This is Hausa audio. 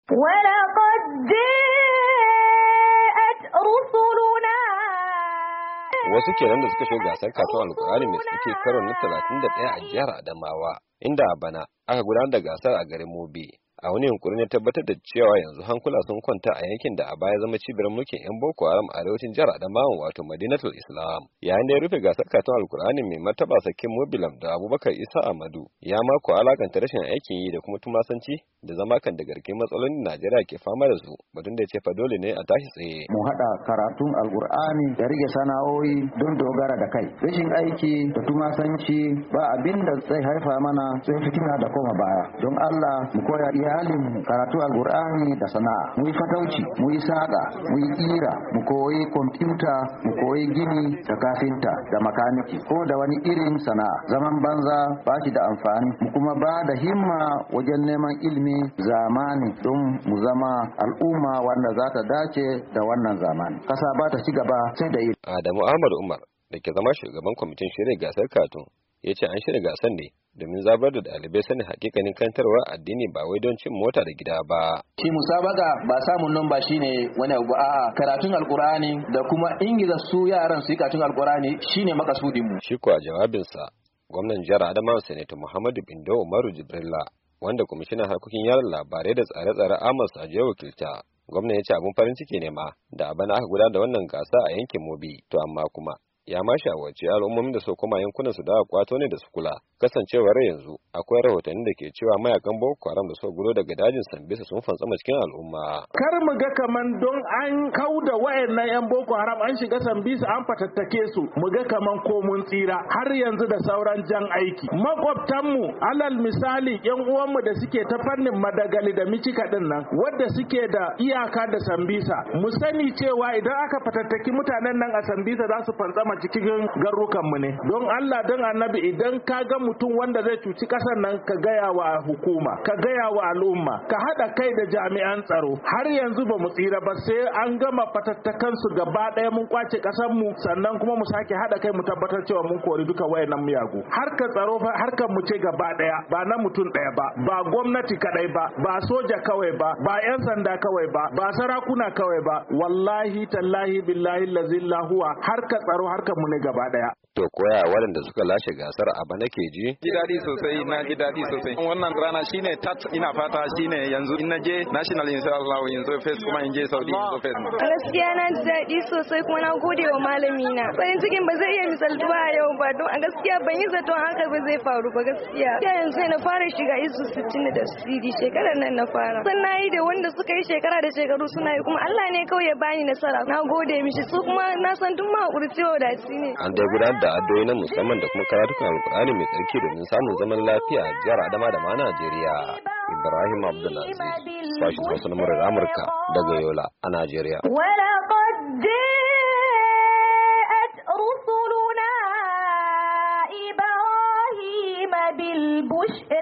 ولقد جاءت رسلنا. Wasu kenan da suka shiga gasar katon alkur'ani mai tsarki karo na 31 a jihar Adamawa, inda a bana aka gudanar da gasar a garin Mobi. A wani yunkuri ne tabbatar da cewa yanzu hankula sun kwanta a yankin da a baya zama cibiyar mulkin 'yan Boko Haram a arewacin jihar Adamawa wato Madinatul Islam. Yayin da ya rufe gasar katon alkur'ani mai martaba sakin Mobilam da Abubakar Isa Ahmadu ya mako alakanta rashin aikin yi da kuma tumasanci da zama kan da garke matsalolin Najeriya ke fama da su, batun da ya ce fa dole ne a tashi tsaye. Mu haɗa karatun alkur'ani da rage sana'o'i don dogara da kai. Rashin aiki da tumasanci ba abin da zai haifa mana sai fitina da koma baya. Don Allah mu koya iyalin karatu alkur'ani da sana'a. Mu yi fatauci, mu yi saƙa, mu yi ƙira, mu koyi kwamfuta, mu koyi gini da kafinta da makaniki ko da wani irin sana'a. Zaman banza ba shi da amfani. Mu kuma ba da himma wajen neman ilimi zamani don mu zama al'umma wanda za ta dace da wannan zamani. Kasa ba ta ci gaba sai da ilimi. Adamu Ahmad Umar da ke zama shugaban kwamitin shirya gasar katun ya ce an shirya gasar ne domin zabar da ɗalibai sanin hakikanin kantarwa addini ba wai don cin mota da gida ba. Shi musabaka ba samun nan ba shine wani abu, a'a karatun alkur'ani da kuma ingiza su yaran su yi karatun alkur'ani shine makasudin mu. Shi kuwa jawabinsa gwamnan jihar Adamawa Sanata Muhammadu Bindo Umaru Jibrilla wanda kwamishinan harkokin yaran labarai da tsare-tsare Amos Ajiya wakilta. Gwamnan ya ce abun farin ciki ne ma da a bana aka gudanar da wannan gasa a yankin Mobi, to amma kuma ya ma shawarci al'ummomin da su koma yankunan su da kwato ne da su kula, kasancewar yanzu akwai rahotanni da ke cewa mayakan Boko Haram da suka gudo daga dajin Sambisa sun fantsama cikin al'umma. Kar mu ga kaman don an kauda wayannan yan Boko Haram an shiga Sambisa an fatattake su, mu ga kaman ko mun tsira, har yanzu da sauran jan aiki. Makwabtanmu alal misali yan uwanmu da suke ta fannin Madagali da Micika din nan wadda suke da iyaka da Sambisa, mu sani cewa idan aka fatattaki mutanen nan a Sambisa za su fantsama cikin garrukanmu ne. Don Allah don Annabi idan ka ga mutum wanda zai cuci kasar nan ka gaya wa hukuma, ka gaya wa al'umma, ka haɗa kai da jami'an tsaro. Har yanzu ba mu tsira ba sai an gama fatattakan su gaba ɗaya mun kwace kasar mu, sannan kuma mu sake haɗa kai mu tabbatar cewa mun kori duka wayannan miyagu. Harkar tsaro fa harkar mu ce gaba ɗaya, ba na mutum ɗaya ba, ba gwamnati kadai ba, ba soja kawai ba, ba 'yan sanda kawai ba, ba sarakuna kawai ba. Wallahi tallahi billahi lazilla huwa harkar tsaro harkar mu ne gaba daya. To koya waɗanda suka lashe gasar a bana ke ji? Ji daɗi sosai, na ji daɗi sosai. Wannan rana shine tat, ina fata shine yanzu in naje national insha Allah yanzu face kuma in je Saudi yanzu face. Gaskiya na ji daɗi sosai kuma na gode wa malami na. Farin cikin ba zai iya misaltuwa a yau ba don a gaskiya ban yi zaton haka ba zai faru ba gaskiya. Yanzu na fara shiga isu 60 da CD shekarar nan na fara. San na yi da wanda suka yi shekara da shekaru suna yi kuma Allah ne kawai ya bani nasara. Na gode mishi su kuma na san duk ma hakuri cewa da ne. An dai gudanar da addu'o'i na musamman da kuma karatukan alkur'ani mai tsarki domin samun zaman lafiya a jihar Adama da ma Najeriya. Ibrahim Abdulaziz, sashen Hausa na murar Amurka daga Yola a Najeriya. ولقد جاءت رسلنا إبراهيم بالبشرى